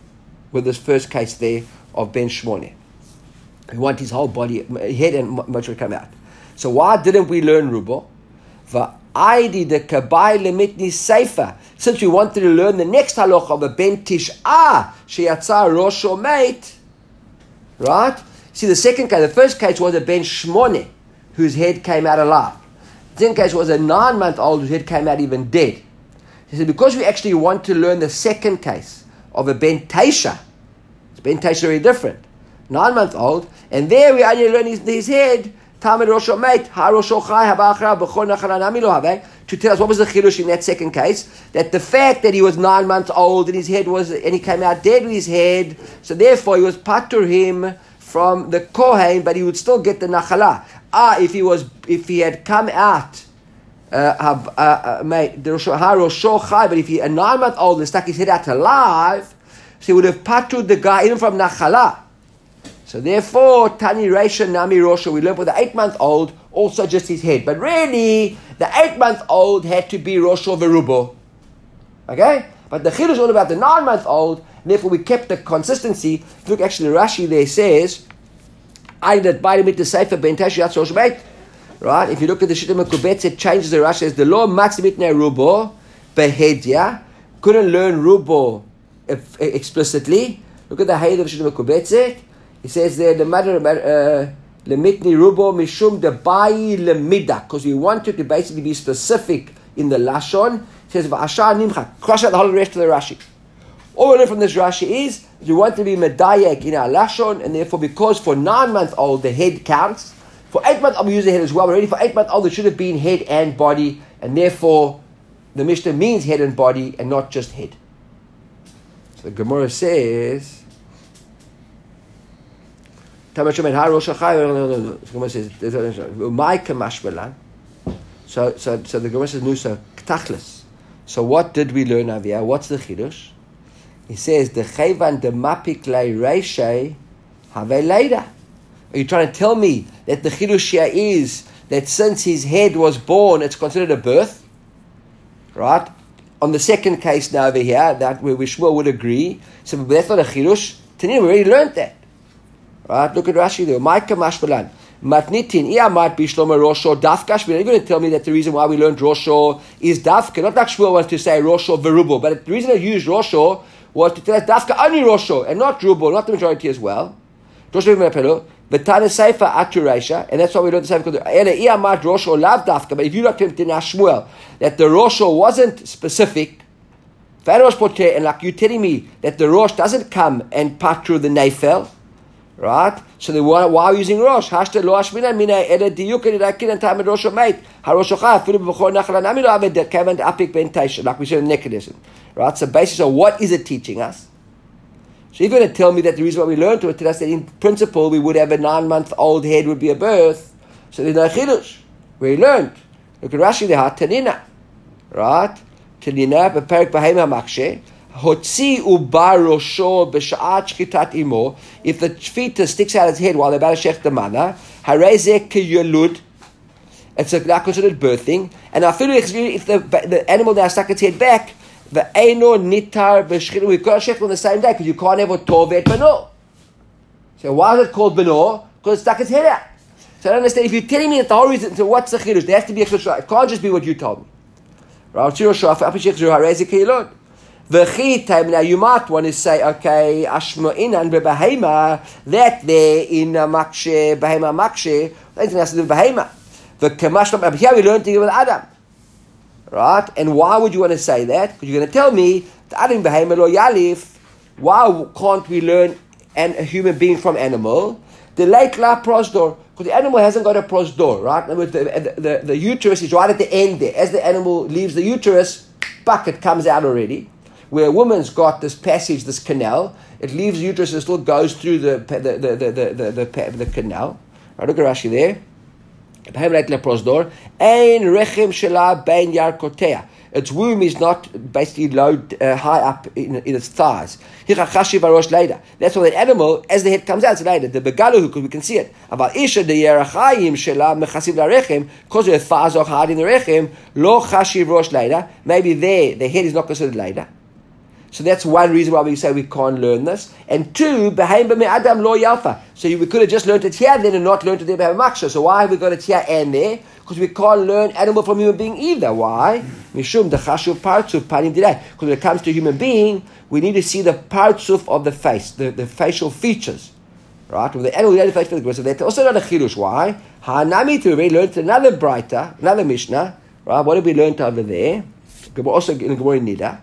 with this first case there of Ben Shmoneh. We want his whole body, head and much to come out. So why didn't we learn Rubo? V'aidi de kabai lemitni sefer. Since we wanted to learn the next halacha of a Ben Tish'ah sheyatza rosho meit, right? See, the second case, the first case was a Ben Shmoneh whose head came out alive. The second case was a nine-month-old whose head came out even dead. He said, because we actually want to learn the second case of a Ben Teisha, it's Ben Teisha very different, nine-month-old, and there we only learn his, his head, Tamid Rosho Meit, Ha Rosho Chai, Haba Achra, B'chol Nachal Anami Lo Haveh, to tell us what was the chidush in that second case, that the fact that he was nine months old and his head was, and he came out dead with his head, so therefore he was patur him from the Kohen, but he would still get the Nachala. Ah, if he was, if he had come out, uh, uh, uh, mate, the Rosho Chai, but if he a nine month old and stuck his head out alive, so he would have patur the guy even from Nachala. So therefore, Tani Reisha Nami Rosho, we learned with the eight month old, also just his head. But really, the eight month old had to be Rosho Verubo. Okay? But the Chiddush is all about the nine month old, and therefore we kept the consistency. Look, actually, Rashi there says, I did buy mit the Sefer Ben Teisha Yatz Rosh Beit. Right? If you look at the Shittim Mekubetz, it changes the Rashi. Says the law Matz mitnei Rubo Behedya couldn't learn Rubo explicitly. Look at the Hayed of Shittim Mekubetz. He says there the matter lemitni Rubo mishum debai lemida, because we wanted to basically be specific in the lashon. He says v'ashar nimcha, crush out the whole rest of the Rashi. All we learn from this Rashi is we want to be medayek in our lashon, and therefore because for nine month old the head counts. For eight month old we use the head as well. But already for eight month old it should have been head and body, and therefore the Mishnah means head and body and not just head. So the Gemara says. So, so, so the Gemara says, Nusa, Ktachlis. So what did we learn over here? What's the Chidush? He says, the Chayvan de Mapik Le Reishay Have Leida. Are you trying to tell me that the Chidush here is that since his head was born, it's considered a birth? Right? On the second case now over here, that where Shmuel would agree, so that's not a Chidush. Tani, we already learned that. Right, look at Rashi there. Ma'ika mashmalan. Matnitin iya might be Shlomo Rosho Dafka. You're going to tell me that the reason why we learned Rosho is Dafka. Not like Shmuel wants to say Rosho Verubo, but the reason I used Rosho was to tell us Dafka only Rosho and not Rubo, not the majority as well. Rosho V'Mepelo. V'Tana Seifa Aturesha, and that's why we learned the Seifa. Ele iya might Rosho lav Dafka. But if you look at Shmuel, that the Rosho wasn't specific. And like you telling me that the Rosh doesn't come and patru the Neifel. Right? So they why, why are we using Rosh? Hashta lo ashmina mina ele diyuk irakin and time Rosh mate. Harosh ocha afilu b'chol nachal nami lo aved kavan apik ben Teisha, like we said in Nicodemus. Right? So basically, so what is it teaching us? So you're going to tell me that the reason why we learned to it, tell us that in principle we would have a nine-month-old head would be a birth. So there's no chidush. We learned. Look at Rashi there, Tanina. Right? Tanina, beperik b'heima makshe. Hotzi ubarosho b'sha'at shchitat imo. If the fetus sticks out its head while they're about to shech the mother, harezeh kiyolud. It's now considered birthing. And I feel if the the animal now stuck its head back, the eino nitar b'shchit. We can't shech on the same day because you can't have a tovet beno. So why is it called beno? Because it stuck its head out. So I don't understand. If you're telling me that the whole reason, so what's the chidush? There has to be a chidush. It can't just be what you told me. Rav Tziro Shaf apishich zu harezeh kiyolud. Now you might want to say, okay, Ashma'inan be'behema, that there in makshe, behema makshe, anything has to do with behema. The kamashlam, here we learned to do with Adam. Right? And why would you want to say that? Because you're going to tell me, that Adam behema lo yalif, why can't we learn an, a human being from animal? The late la prosdor, because the animal hasn't got a prosdor, right? In other words, the, the, the, the uterus is right at the end there. As the animal leaves the uterus, bucket comes out already. Where a woman's got this passage, this canal, it leaves the uterus and still goes through the the the the the, the, the, the canal. Right, look at Rashi there. Its womb is not basically low, uh, high up in, in its thighs. That's why the animal, as the head comes out, it's later. The begalu, because we can see it. Because her thighs are hard in the rechem, lo chashiv rosh later. Maybe there, the head is not considered later. So that's one reason why we say we can't learn this. And two, Beheim b'mei Adam lo yalfa. So we could have just learned it here then and not learned it there by Maksha. So why have we got it here and there? Because we can't learn animal from human being either. Why? Mishum dechashuv partzuf panim dirai. Because when it comes to human being, we need to see the partzuf of the face, the, the facial features. Right? With the animal, we don't face for the so that's also not a chidush. Why? Hanami to we learned another brighter, another Mishnah. Right? What did we learn over there? Also in Gemara Nida.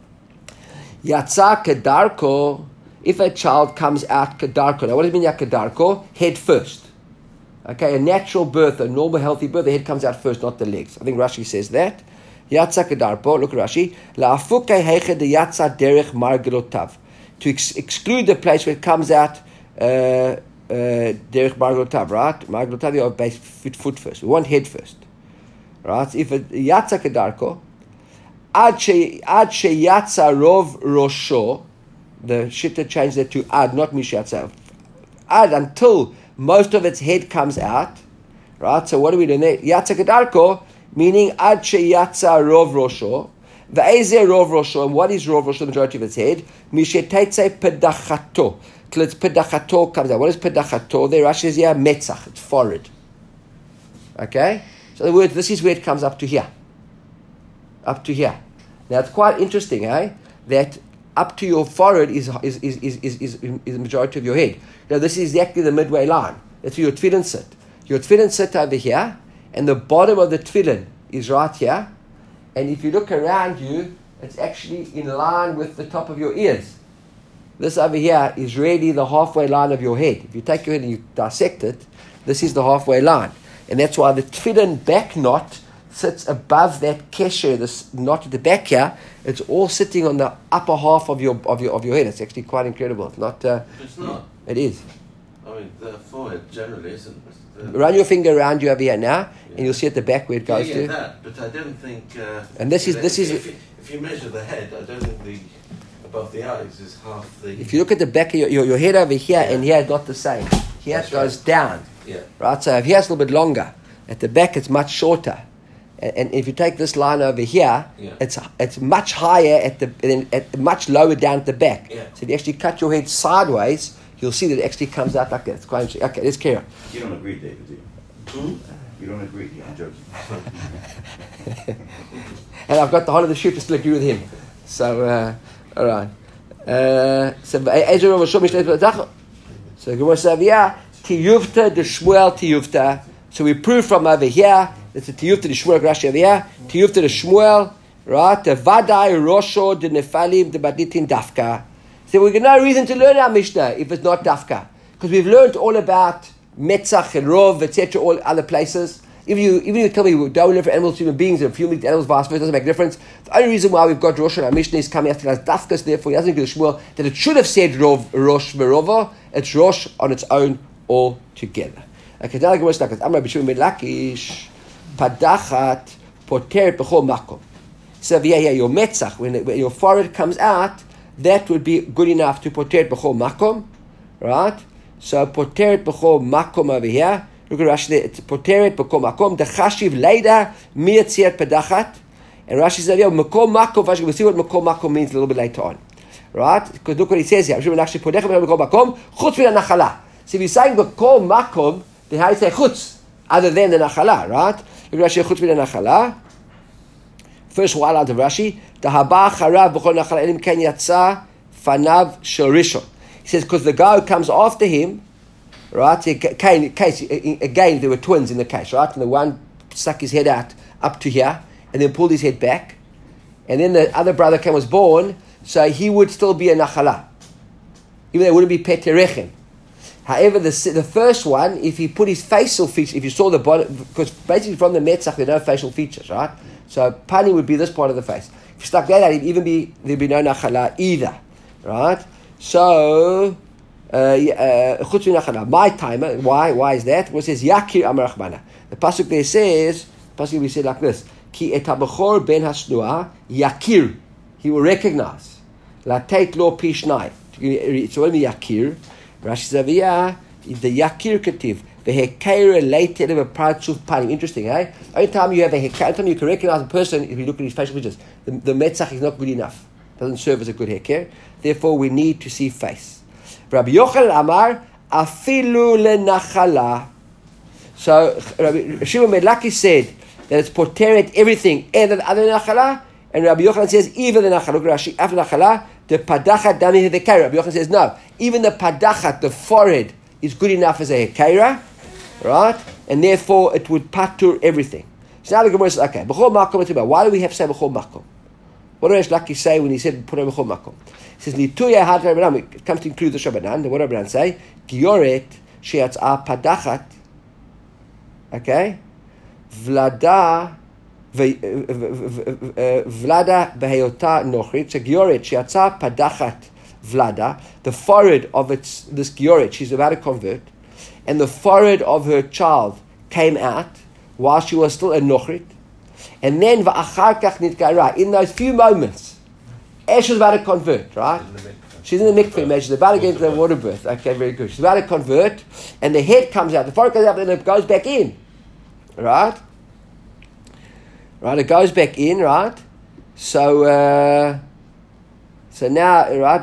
Yatsa kedarko, if a child comes out kedarko. Now what does it mean kedarko? Head first. Okay, a natural birth, a normal healthy birth, the head comes out first, not the legs. I think Rashi says that. Yatsa kedarko, look at Rashi. La'afukai heiche de yatsa derech margelotav. To ex- exclude the place where it comes out derech uh, uh, margelotav, right? Margelotav, you are base foot, foot first. We want head first. Right? If a yatsa kedarko, Ad she yatsa rov rosho, the shitta changed that to ad, not mishyatsa. Ad until most of its head comes out, right? So what do we do there? Yatsa kedarko, meaning ad she yatsa rov rosho. Ve'ezeh rov rosho, and what is rov rosho? The majority of its head. Mishetetze pedachato, till its pedachato comes out. What is pedachato? There, Rashi says here metzach, it's forehead. Okay, so the word this is where it comes up to here. Up to here. Now it's quite interesting, eh? That up to your forehead is is is is is, is, is the majority of your head. Now this is exactly the midway line. That's where your tefillin sit. Your tefillin sit over here, and the bottom of the tefillin is right here. And if you look around you, it's actually in line with the top of your ears. This over here is really the halfway line of your head. If you take your head and you dissect it, this is the halfway line, and that's why the tefillin back knot sits above that kesher, this knot at the back here. It's all sitting on the upper half of your of your of your head. It's actually quite incredible. It's not. Uh, it's not. It is. I mean, the forehead generally isn't. The, Run your finger around you over here now, yeah. And you'll see at the back where it goes yeah, yeah, to. that. But I don't think. Uh, and this is know, this if, is. If you, if you measure the head, I don't think the above the eyes is half the. If you look at the back of your your, your head over here, yeah. And here it's not the same. Here That's it goes right. down. Yeah. Right. So here's a little bit longer. At the back, it's much shorter. And if you take this line over here, yeah. it's it's much higher at the at much lower down at the back. Yeah. So if you actually cut your head sideways, you'll see that it actually comes out like that. It's quite interesting. Okay, let's carry on. You don't agree, David, do you? Hmm? You don't agree. I'm joking. And I've got the whole of the shoot to still agree with him. So, uh, all right. Uh, so, Ezra was so much later. So, Gemara says, yeah, tiyuvta de Shmuel tiyuvta. So we prove from over here. It's a tiyuvta de Shmuel, Rashi over here. Tiyuvta de Shmuel, right? The vadai rosho de nefalim de baditin dafka. So we've got no reason to learn our Mishnah if it's not dafka, because we've learned all about metzach and rov, et cetera, all other places. If you even if you tell me we don't learn for animals, human beings, and human animals, vice versa, doesn't make a difference. The only reason why we've got Rosh and our Mishnah is coming after us dafkas, therefore he doesn't give Shmuel that it should have said rov, Rosh, verova. It's Rosh on its own altogether. Okay, now the Gemara starts. Amar b'Shimon ben Lakish, padachat poteret b'chol makom. So yeah, yeah, your metzach, when, when your forehead comes out, that would be good enough to poteret b'chol makom, right? So poteret b'chol makom over here. Look at Rashi there. It's poteret b'chol makom. The chashiv leida miyatzir padachat. And Rashi says, yeah, makom makom. We'll see what makom makom means a little bit later on, right? Because look what he says here. B'Shimon ben Lakish poteret b'chol makom chutz min nachala. So if you're saying makom makom, then how do you say chutz other than the nachala, right? Look at Rashi, chutz min nachala. First one out of Rashi, the haba charav b'chol nachala elim ken yatsa fanav shorishon. He says because the guy who comes after him, right? Case again, there were twins in the case, right? And the one stuck his head out up to here, and then pulled his head back, and then the other brother came was born, so he would still be a nachala, even though it wouldn't be peterechem. However, the the first one, if he put his facial features, if you saw the body, because basically from the metzach there are no facial features, right? So pani would be this part of the face. If you stuck that out, it'd even be there'd be no nachala either, right? So, chutz min nachala. My timer. Why? Why is that? Well, it says yakir amar Rachmana. The pasuk there says, pasuk we say like this: Ki et habachor ben hasnua yakir. He will recognize. Latet lo pishnai. So what do you mean yakir? Rashi Zaviyah, the Yakir Kativ, the Hekera related of a Partsuf Panim. Interesting, eh? Every time you have a Hekera, every time you can recognize a person, if you look at his facial features, the, the Metzach is not good enough. Doesn't serve as a good heker. Therefore, we need to see face. Rabbi Yochanan Amar, afilu lenachala. So, Rabbi Shimon ben Lakish said that it's poteret everything other than nachala, and Rabbi Yochanan says even the nachala. Look at Rashi, after nachala, the padachat dami hekera. Rabbi Yochanan says no, even the padachat, the forehead, is good enough as a hekera, right? And therefore, it would patur everything. So now the Gemara says, okay, b'chol makom. Why do we have to say b'chol makom? What did Reish Lakish say when he said put b'chol makom? He says lituya had Rabbanan. It comes to include the Shabbanan. What did Rabbanan say? Gioret sheyatzah padachat. Okay, Vlada Vlada behayota nochrit. Gioret sheyatzah padachat Vlada. The forehead of its this Gioret, she's about to convert, and the forehead of her child came out while she was still a nochrit. And then va'achar kach nitgara, in those few moments, as she was about to convert, right? She's in the mikveh, she's about to get into the water birth. Okay, very good. She's about to convert, and the head comes out, the forehead comes out, and it goes back in. Right? Right, it goes back in, right? So, uh, so now, right,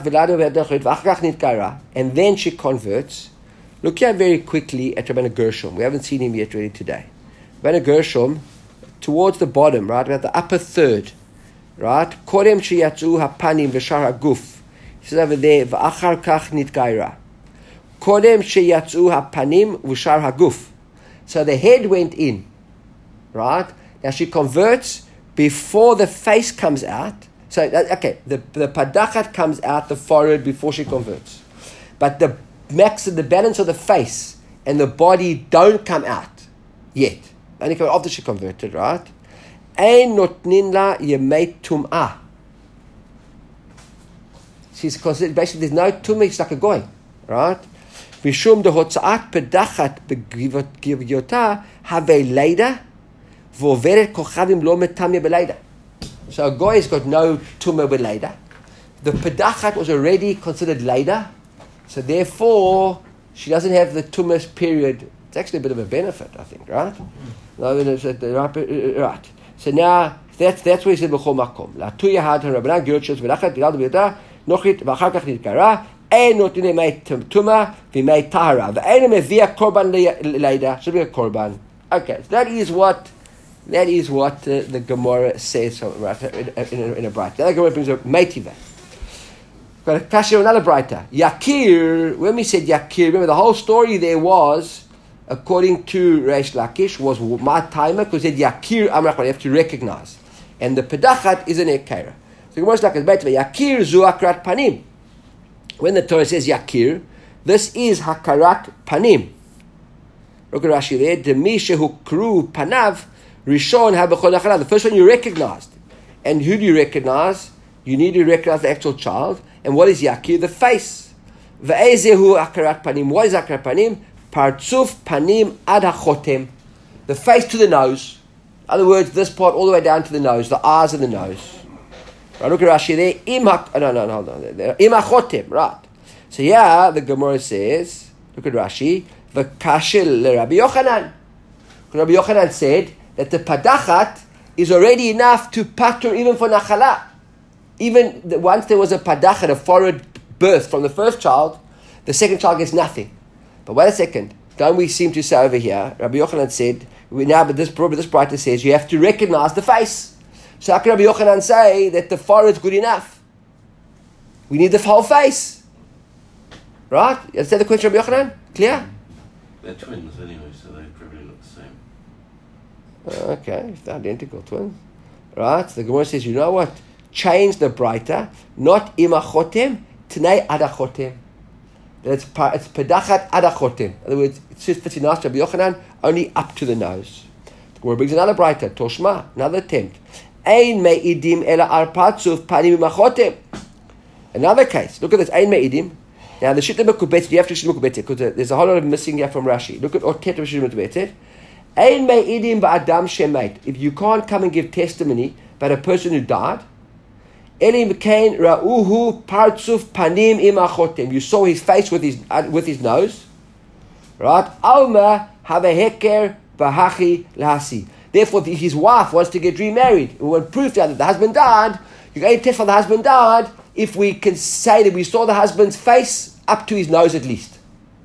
and then she converts. Look here very quickly at Rabbeinu Gershom. We haven't seen him yet really today. Rabbeinu Gershom, towards the bottom, right, about the upper third, right? Kodem sheyatzu hapanim v'shar haguf. He says over there, v'achar kach nitgaira. Kodem sheyatzu hapanim v'shar haguf. So the head went in, right? Now she converts before the face comes out. So, okay, the, the padachat comes out, the forehead, before she converts. But the max, the balance of the face and the body don't come out yet. Only come after she converted, right? Ein notnin la yemei tum'ah. She's considered, basically there's no tum'ah, it's like a goy, right? Mishum de hotzaat pedachat begivyota have leida v'overet kochavim lo metamya beleida. So a goy has got no tum'ah beleida. The pedachat was already considered leida, so therefore she doesn't have the tum'ah period. It's actually a bit of a benefit, I think, right? No, right. So now that's that's where he said b'chol makom. La tuya had her Rabbanan girot shos v'lachat b'yad b'yada nochrit v'achar kach nitgara ein notin mei tuma v'mei tahara v'ein mevia korban leida should be a korban. Okay, so that is what that is what uh, the Gemara says right, in, in, in a brighter. The other Gemara brings a meitiva. But a kasher another brighter. Yakir. When we said Yakir, remember the whole story there was, according to Reish Lakish, was my timer because it said Yakir Amrach, you have to recognize. And the Pedachat is an Ekera. So Gemara is like Yakir zu Akrat Panim. When the Torah says Yakir, this is Hakarat Panim. Look at Rashi there. Demi shehu kru panav rishon habechol nachala. The first one you recognized. And who do you recognize? You need to recognize the actual child. And what is Yakir? The face. Ve'ezehu Hakarat Panim. What is Hakarat Panim? Partzuf panim ad hachotem, the face to the nose. In other words, this part all the way down to the nose, the eyes and the nose. Right, look at Rashi there. Im ha- oh, no, no, no, hold on. Im hachotem, right. So yeah, the Gemara says, look at Rashi, v'kashil leRabbi Yochanan. Rabbi Yochanan said that the padachat is already enough to patur even for nachala. Even the, once there was a padachat, a foreign birth from the first child, the second child gets nothing. But wait a second. Don't we seem to say over here, Rabbi Yochanan said, we now, but this this brighter says you have to recognize the face. So how can Rabbi Yochanan say that the forehead is good enough? We need the whole face. Right? You understand the question, Rabbi Yochanan? Clear? They're twins anyway, so they probably look the same. Uh, okay, if they're identical twins. Right? So the Gemara says, you know what? Change the brighter, not imachotem, tnei adachotem. It's it's pedachat adachotem. In other words, it's just fitting us Rabbi Yochanan only up to the nose. The Gemara brings another brighter, Toshma, another attempt. Ein meidim ela ar patzuf panim imachotem. Another case. Look at this. Ein meidim. Now the shita mekubetet. You have to shita mekubetet because there's a whole lot of missing here from Rashi. Look at otet of shita mekubetet. Ein meidim ba'adam shemait. If you can't come and give testimony about a person who died, Elim kain ra'uhu partzuf panim imachotem. You saw his face with his uh, with his nose, right? Alma have a heker bahachi lahasi. Therefore, his wife wants to get remarried. When proof that the husband died, You can only test for the husband died if we can say that we saw the husband's face up to his nose at least.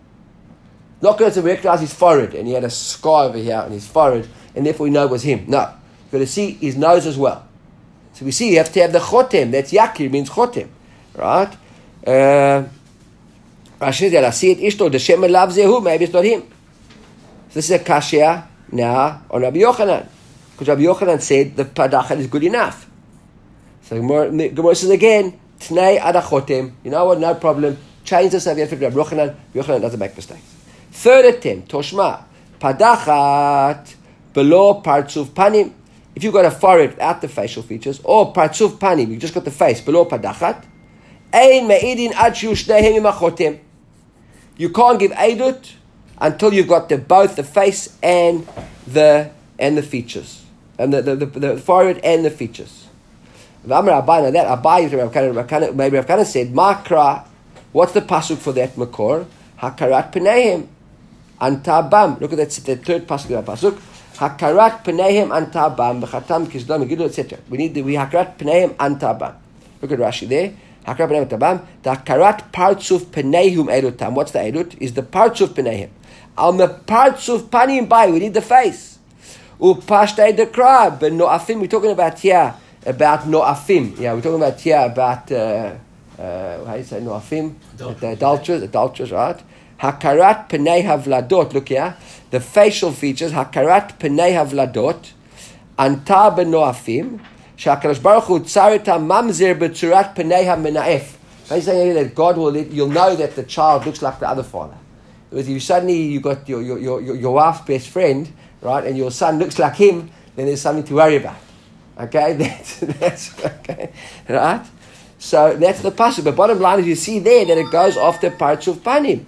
Not going to recognize his forehead, and he had a scar over here on his forehead, and therefore we know it was him. No. You've got to see his nose as well. So we see you have to have the chotem. That's yakir, means chotem. Right? Uh, Rashi said, I see it ishto, the Shem loves Zehu, maybe it's not him. So this is a kashya now on Rabbi Yochanan. Because Rabbi Yochanan said the padachat is good enough. So Gemara says again, Tnei adachotem. You know what? No problem. Change this over to Rabbi Yochanan. Rabbi Yochanan doesn't make mistakes. Third attempt, Toshma. Padachat below partsuf panim. If you've got a forehead without the facial features, or partsuf panim, you've just got the face below padachat, ein me'idin ad shiu shneihem im hachotem. You can't give edut until you've got the, both the face and the and the features, and the, the, the, the forehead and the features. V'amar Abai, now that Abai, maybe Rav Kana said, Makra, what's the pasuk for that makor? Hakarat pneihem antabam. Look at that, the third pasuk of that pasuk. Hakarat pneihem antabam b'chatam kizdam megiddo, et cetera. We need the we hakarat pneihem antabam. Look at Rashi there. Hakarat pneihem antabam. The hakarat partsuf pneihum erutam. What's the erut? Is the partsuf pneihem. On the partsuf panim by. We need the face. Upashtei the crab. But noafim. We're talking about here about noafim. Yeah, we're talking about here about. Uh, Uh, how do you say noafim? The adulterers, adulterers, right? Hakarat pnei havladot. Look here, the facial features. Hakarat pnei havladot. Anta benoafim. Shakadosh Baruch Hu tzarita mamzer b'tzurat pnei hamenaef. How do you say that God will? You'll know that the child looks like the other father. Because you suddenly you got your your your your wife's best friend, right, and your son looks like him, then there's something to worry about. Okay, that's that's okay, right? So that's the pasuk. But bottom line is, you see there that it goes after parts of panim.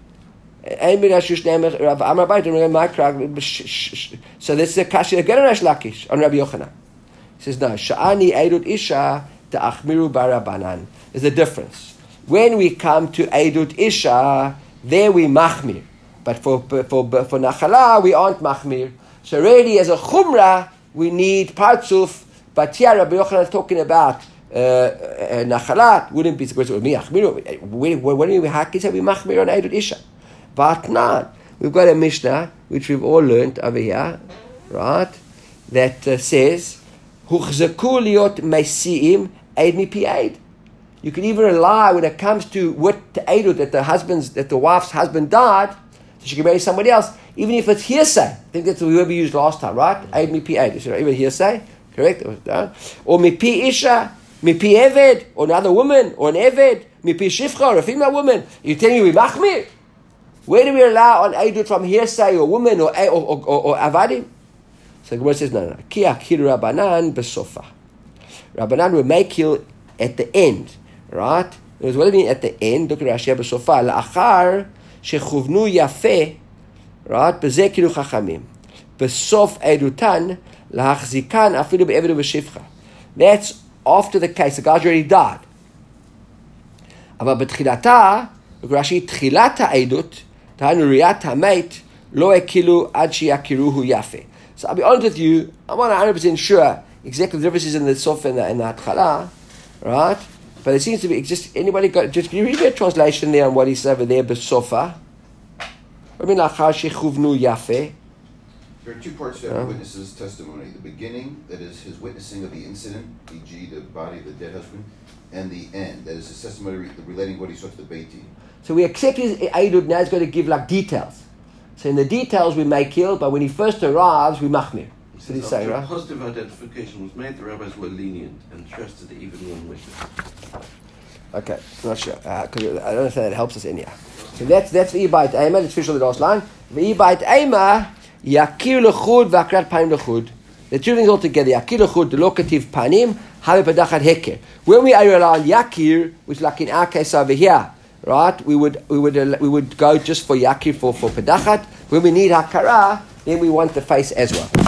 So this is a kasha again on Resh Lakish on Rabbi Yochanan. He says no. Sha'ani eidut isha ta'achmiru barabanan. There's a difference. When we come to eidut isha, there we machmir, but for for for nachala we aren't machmir. So really, as a chumrah, we need partsuf. But here Rabbi Yochanan is talking about. Nachalat wouldn't be supposed to be machmir. When we hakis we machmir on eidut isha. But not. We've got a Mishnah which we've all learned over here, right? That uh, says, "Huchzaku liot meisiim eid mipi eid." You can even rely when it comes to what to eidut that the husband's that the wife's husband died, so she can marry somebody else, even if it's hearsay. I think that's what we used last time, right? Eid mipi eid. Is it even hearsay? Correct? Or mipi isha. Mipi Eved, or another woman, or an Eved, Mipi Shifcha, or a female woman. You tell me we machmir? Where do we allow on eidut from hearsay, or woman, or or, or, or, or avadim? So the Gemara says, no, no, no. Ki akil Rabbanan besofa. Rabbanan will make you at the end, right? What do you mean at the end? Look at Rashi besofa. La'achar shechuvnu yafeh, right? Bezeh kilu chachamim. Besof eidutan, lahachzikan afilu be'eved u'beshifcha. That's after the case, the guy's already died. אבל בתחילתה, Rashi, תחילת העדות, תהיינו ראיית המת, לא הכילו עד שיכירוהו יפה. So I'll be honest with you, I'm not one hundred percent sure exactly the differences in the sof and the, and the atchala, right? But it seems to be, just anybody got, just can you read that translation there on what he says over there, besofa? I mean, לאחר שכוונו יפה. There are two parts to every witness's testimony. The beginning, that is his witnessing of the incident, for example, the body of the dead husband, and the end, that is his testimony re- relating what he saw to the Beit Din. So we accept his Eidud, now he's going to give like details. So in the details we may kill, but when he first arrives, we machmir. So he's saying, right? Positive identification was made, the rabbis were lenient and trusted even one witness. Okay, not sure. Uh, I don't know if that helps us anyhow. So that's that's the Ibait Eima, let's finish on the last line. The Ibait Eima, Yakir lechud v'akrat panim lechud. The two things all together. Yakir lechud, the locative panim, have padachat heker. When we are on Yakir, which like in our case over here, right? We would we would uh, we would go just for Yakir for for padachat. When we need hakara, then we want the face as well.